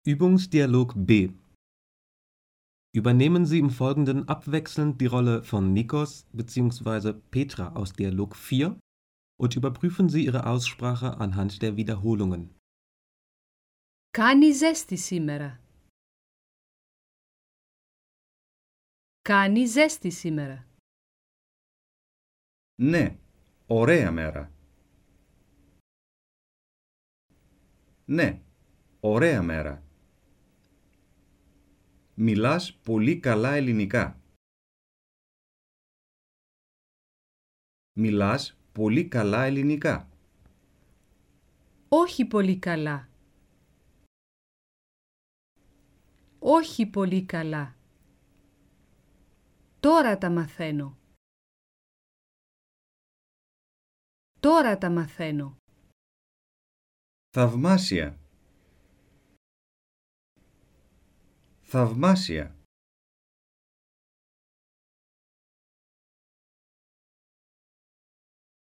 Übungsdialog B. Übernehmen Sie im Folgenden abwechselnd die Rolle von Nikos bzw. Petra aus Dialog 4 und überprüfen Sie Ihre Aussprache anhand der Wiederholungen. Κάνει ζέστη σήμερα. Κάνει ζέστη σήμερα. Ναι, ωραία μέρα. Ναι, ωραία μέρα. Μιλάς πολύ καλά ελληνικά. Μιλάς πολύ καλά ελληνικά. Όχι πολύ καλά. Όχι πολύ καλά. Τώρα τα μαθαίνω. Τώρα τα μαθαίνω. Θαυμάσια. Θαυμάσια.